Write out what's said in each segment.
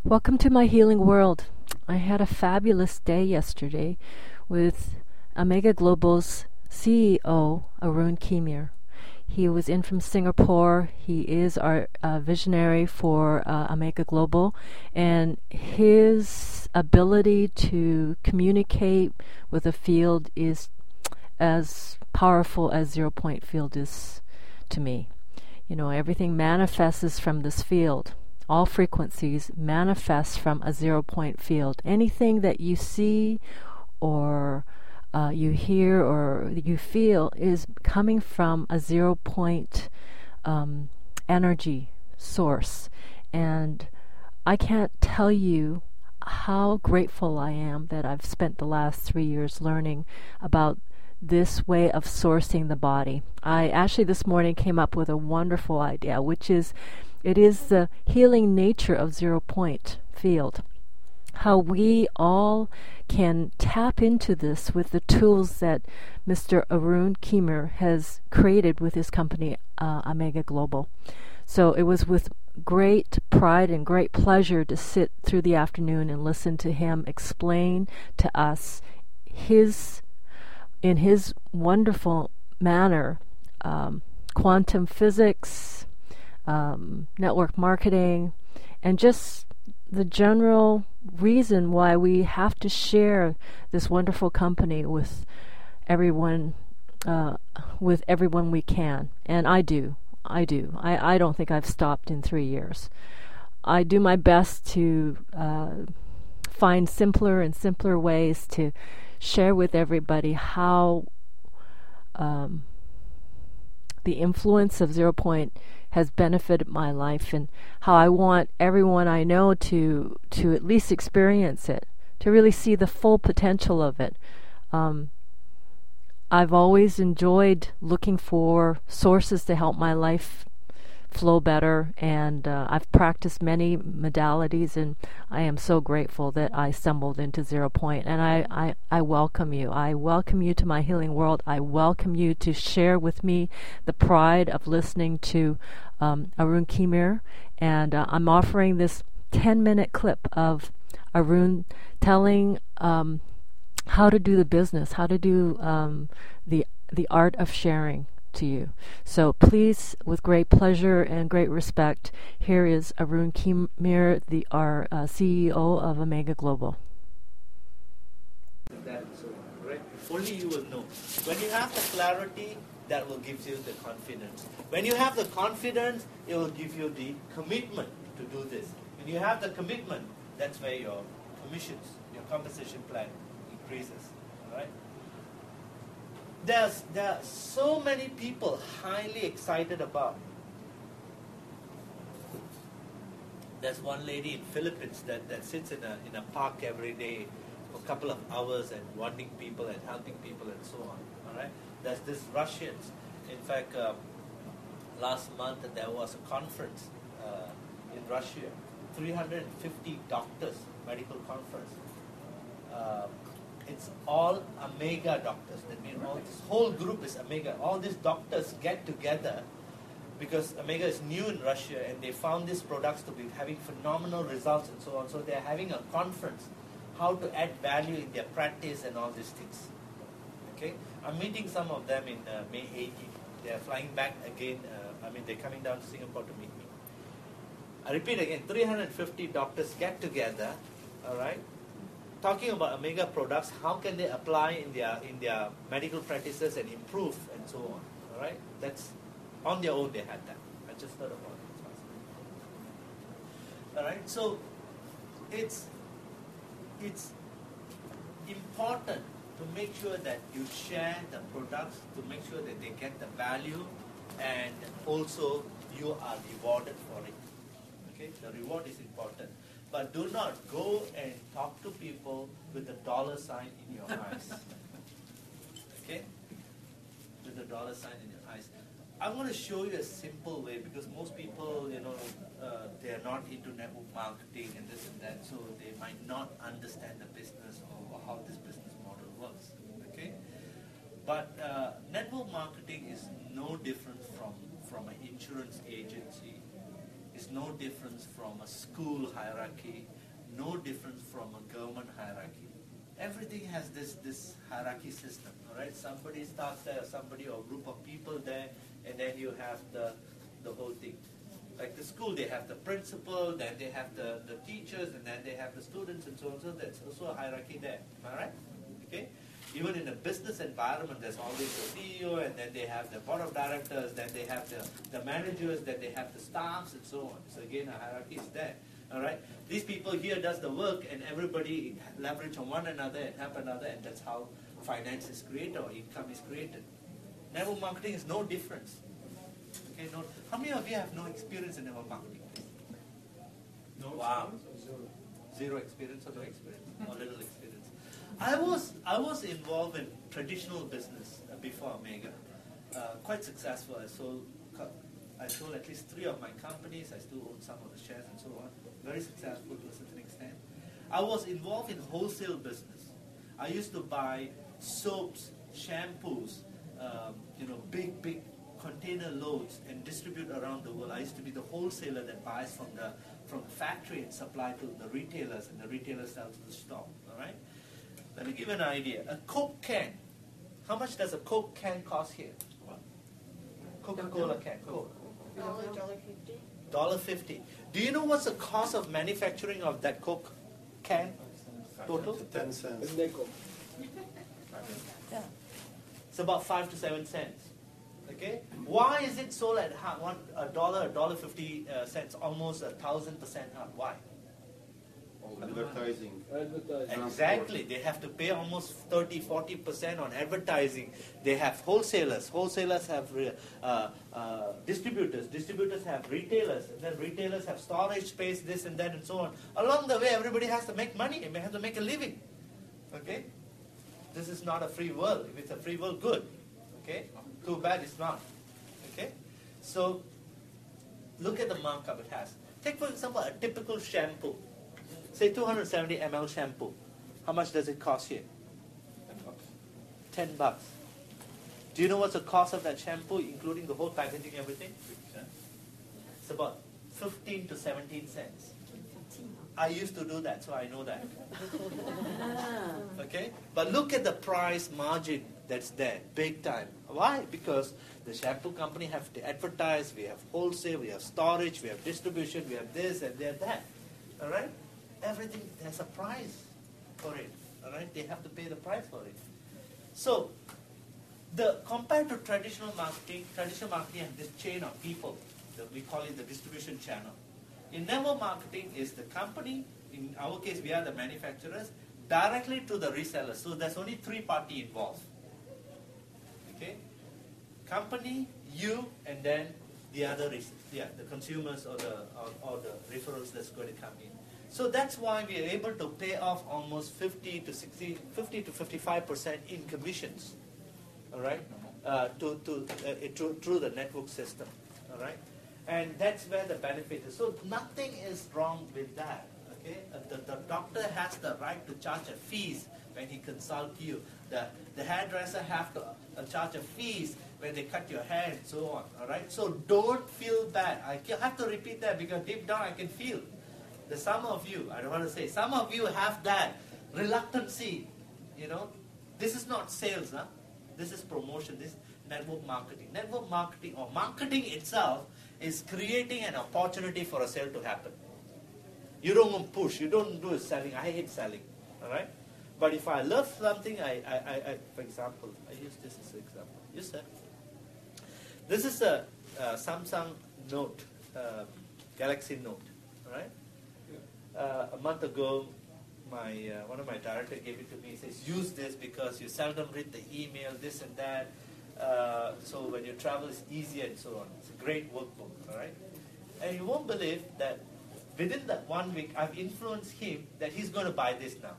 Welcome to my healing world. I had a fabulous day yesterday with Omega Global's CEO, Arun Kimir. He was in from Singapore. He is our visionary for Omega Global, and his ability to communicate with a field is as powerful as Zero Point Field is to me. You know, everything manifests from this field. All frequencies manifest from a 0 point field. Anything that you see or you hear or you feel is coming from a 0 point energy source. And I can't tell you how grateful I am that I've spent the last 3 years learning about this way of sourcing the body. I actually this morning came up with a wonderful idea, which is it is the healing nature of 0 point field. How we all can tap into this with the tools that Mr. Arun Kimir has created with his company, Omega Global. So it was with great pride and great pleasure to sit through the afternoon and listen to him explain to us in his wonderful manner, quantum physics, network marketing, and just the general reason why we have to share this wonderful company with everyone we can. And I do. I don't think I've stopped in 3 years. I do my best to find simpler and simpler ways to share with everybody how the influence of 0 Point has benefited my life, and how I want everyone I know to at least experience it, to really see the full potential of it. I've always enjoyed looking for sources to help my life flow better, and I've practiced many modalities, and I am so grateful that I stumbled into 0 Point. And I welcome you. I welcome you to my healing world. I welcome you to share with me the pride of listening to Arun Kimir. And I'm offering this 10-minute clip of Arun telling how to do the business, how to do the art of sharing to you. So please, with great pleasure and great respect, here is Arun Kimir, our CEO of Omega Global. That's so great. Only you will know. When you have the clarity, that will give you the confidence. When you have the confidence, it will give you the commitment to do this. When you have the commitment, that's where your commissions, your compensation plan increases. All right? There are so many people highly excited about. There's one lady in Philippines that sits in a park every day for a couple of hours and warning people and helping people and so on. All right. There's this Russians. In fact, last month there was a conference in Russia, 350 doctors medical conference. It's all Omega doctors. That means this whole group is Omega. All these doctors get together because Omega is new in Russia and they found these products to be having phenomenal results and so on. So they're having a conference, how to add value in their practice and all these things. Okay, I'm meeting some of them in May 18th. They're flying back again. They're coming down to Singapore to meet me. I repeat again, 350 doctors get together, all right, talking about Omega products, how can they apply in their medical practices and improve and so on. All right, that's on their own. They had that. I just heard about it. All right, so it's important to make sure that you share the products, to make sure that they get the value, and also you are rewarded for it. Okay, the reward is important. But do not go and talk to people with a dollar sign in your eyes. Okay? With a dollar sign in your eyes. I'm going to show you a simple way because most people, they are not into network marketing and this and that, so they might not understand the business or how this business model works. Okay? But network marketing is no different from an insurance agency. It's no difference from a school hierarchy. no different from a government hierarchy. Everything has this hierarchy system, all right? Somebody starts there, somebody or a group of people there, and then you have the whole thing. Like the school, they have the principal, then they have the teachers, and then they have the students, and so on. So that's also a hierarchy there, all right? Okay? Even in a business environment, there's always the CEO, and then they have the board of directors, then they have the managers, then they have the staffs, and so on. So again, a hierarchy is there. All right? These people here does the work, and everybody leverage on one another and help another, and that's how finance is created or income is created. Network marketing is no difference. Okay, no. How many of you have no experience in network marketing? No. Wow. Zero experience or no experience? Or little experience. I was involved in traditional business before Omega. Quite successful. I sold at least 3 of my companies. I still own some of the shares and so on. Very successful to a certain extent. I was involved in wholesale business. I used to buy soaps, shampoos, big container loads and distribute around the world. I used to be the wholesaler that buys from the factory and supply to the retailers, and the retailers sell to the store. All right. Let me give you an idea. A Coke can. How much does a Coke can cost here? Coca-Cola can. Coke. $1.50. Do you know what's the cost of manufacturing of that Coke can? Total? 10 cents. Yeah. It's about 5 to 7 cents. Okay? Why is it sold at $1.50, almost 1,000% up? Why? Advertising. Exactly. They have to pay almost 30-40% on advertising. They have wholesalers. Wholesalers have distributors. Distributors have retailers. And then retailers have storage space, this and that and so on. Along the way, everybody has to make money. They have to make a living. Okay? This is not a free world. If it's a free world, good. Okay? Too bad it's not. Okay? So, look at the markup it has. Take, for example, a typical shampoo. Say 270 ml shampoo. How much does it cost here? $10. Do you know what's the cost of that shampoo, including the whole packaging, everything? It's about 15 to 17 cents. I used to do that, so I know that. Okay? But look at the price margin that's there, big time. Why? Because the shampoo company have to advertise, we have wholesale, we have storage, we have distribution, we have this and that. All right? Everything, there's a price for it. All right? They have to pay the price for it. So, compared to traditional marketing has this chain of people. We call it the distribution channel. In network marketing is the company, in our case we are the manufacturers, directly to the resellers. So there's only 3 parties involved. Okay? Company, you, and then the other, the consumers or the referrals that's going to come in. So that's why we are able to pay off almost 50 to 55% in commissions. All right? Through the network system. All right? And that's where the benefit is. So nothing is wrong with that. Okay? The doctor has the right to charge a fees when he consults you. The hairdresser have to charge a fees when they cut your hair and so on. All right? So don't feel bad. I have to repeat that because deep down I can feel that some of you, I don't want to say, some of you have that reluctancy. You know, this is not sales, huh? This is promotion. This is network marketing. Network marketing or marketing itself is creating an opportunity for a sale to happen. You don't push. You don't do selling. I hate selling. All right? But if I love something, I for example, I use this as an example. Yes, sir. This is a Samsung Note, Galaxy Note. All right? A month ago, one of my directors gave it to me. He says, use this because you seldom read the email, this and that. So when you travel, it's easier and so on. It's a great workbook, all right? And you won't believe that within that 1 week, I've influenced him that he's going to buy this now.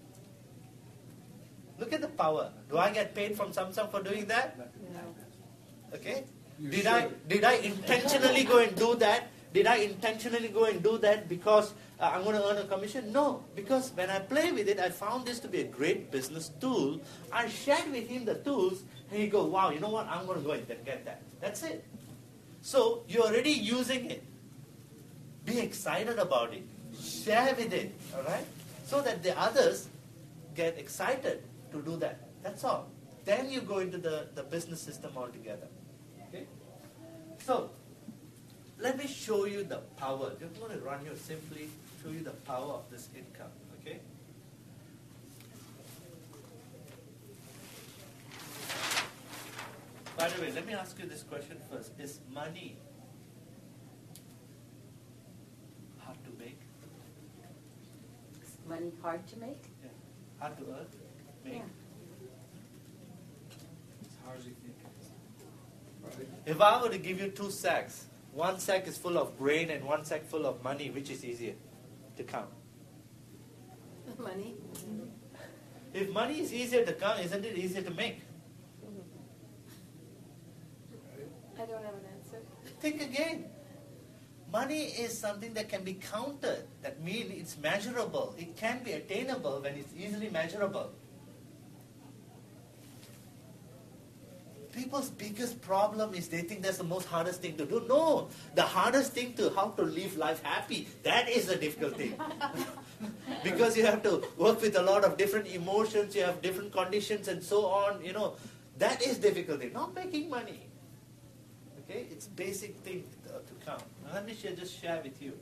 Look at the power. Do I get paid from Samsung for doing that? No. Okay? Did I intentionally go and do that? Did I intentionally go and do that because I'm going to earn a commission? No, because when I play with it, I found this to be a great business tool. I shared with him the tools, and he goes, wow, you know what, I'm going to go and get that. That's it. So you're already using it. Be excited about it. Share with it, all right? So that the others get excited to do that. That's all. Then you go into the business system altogether. Okay? So, let me show you the power. Just want to run you simply, show you the power of this income. Okay? By the way, let me ask you this question first. Is money hard to make? Is money hard to make? Yeah. Hard to earn? Make? Yeah. As hard as you think. Right? If I were to give you 2 sacks, one sack is full of grain and one sack full of money, which is easier to count? Money? If money is easier to count, isn't it easier to make? I don't have an answer. Think again. Money is something that can be counted. That means it's measurable. It can be attainable when it's easily measurable. People's biggest problem is they think that's the most hardest thing to do. No, the hardest thing to how to live life happy, that is the difficult thing. Because you have to work with a lot of different emotions, you have different conditions and so on, that is difficulty, not making money. Okay, it's basic thing to count. Now let me just share with you.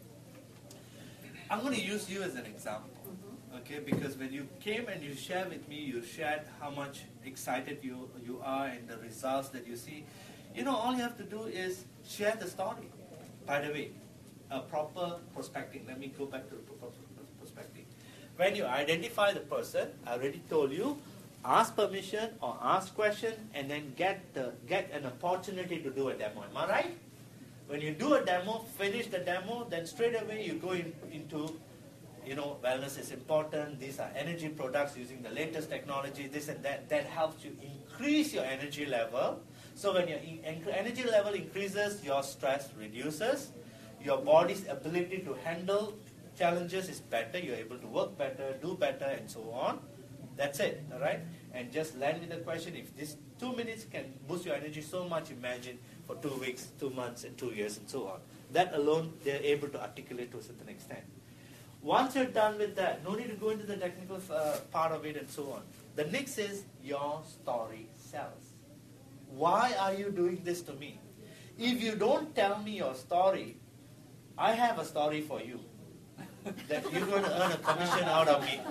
I'm going to use you as an example. Okay, because when you came and you shared with me, you shared how much excited you are and the results that you see. All you have to do is share the story. By the way, a proper prospecting. Let me go back to the proper prospecting. When you identify the person, I already told you, ask permission or ask question and then get an opportunity to do a demo. Am I right? When you do a demo, finish the demo, then straight away you go into wellness is important. These are energy products using the latest technology, this and that. That helps you increase your energy level. So when your energy level increases, your stress reduces. Your body's ability to handle challenges is better. You're able to work better, do better, and so on. That's it, all right? And just land with the question, if this 2 minutes can boost your energy so much, imagine for 2 weeks, 2 months, and 2 years, and so on. That alone, they're able to articulate to a certain extent. Once you're done with that, no need to go into the technical part of it and so on. The next is your story sells. Why are you doing this to me? If you don't tell me your story, I have a story for you. That you're going to earn a commission out of me.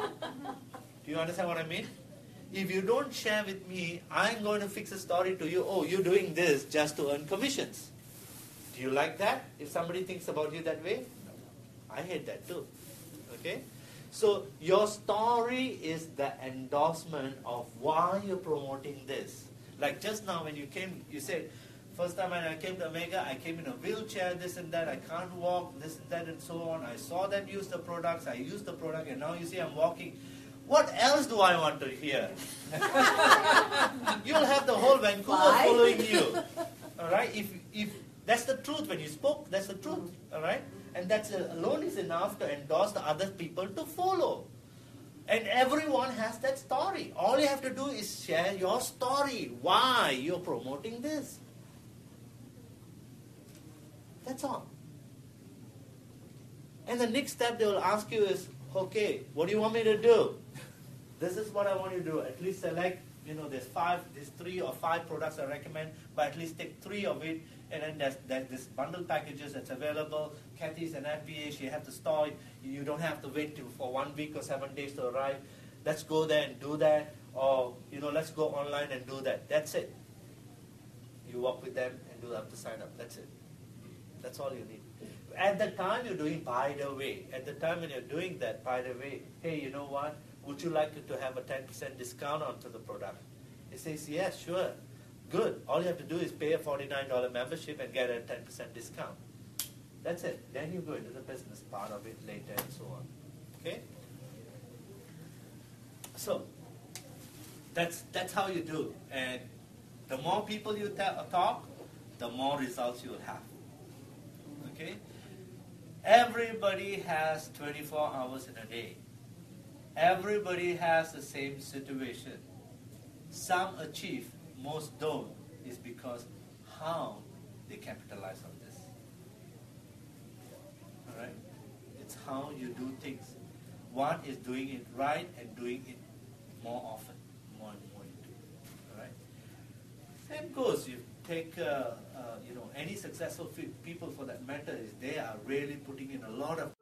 Do you understand what I mean? If you don't share with me, I'm going to fix a story to you. Oh, you're doing this just to earn commissions. Do you like that? If somebody thinks about you that way? I hate that too. Okay? So your story is the endorsement of why you're promoting this. Like just now when you came, you said, first time when I came to Omega, I came in a wheelchair, this and that, I can't walk, this and that and so on. I saw them use the products, I used the product, and now you see I'm walking. What else do I want to hear? You'll have the whole Vancouver following you. Alright? If that's the truth. When you spoke, that's the truth. Alright? And that alone is enough to endorse the other people to follow. And everyone has that story. All you have to do is share your story. Why you're promoting this. That's all. And the next step they will ask you is, okay, what do you want me to do? This is what I want you to do. At least select, there's 3 or 5 products I recommend, but at least take 3 of it. And then there's this bundle packages that's available. Kathy's an FBA, she has to store it. You don't have to wait for 1 week or 7 days to arrive. Let's go there and do that. Or, let's go online and do that. That's it. You work with them and do have to sign up. That's it. That's all you need. At the time you're doing, by the way, hey, you know what? Would you like to have a 10% discount onto the product? It says, yes, sure. Good. All you have to do is pay a $49 membership and get a 10% discount. That's it. Then you go into the business part of it later and so on. Okay? So, that's how you do. And the more people you talk, the more results you'll have. Okay? Everybody has 24 hours in a day. Everybody has the same situation. Some achieve, most don't, is because how they capitalize on this. Alright? It's how you do things. One is doing it right and doing it more often, more and more you do it. All right. Same goes. You take any successful people for that matter is they are really putting in a lot of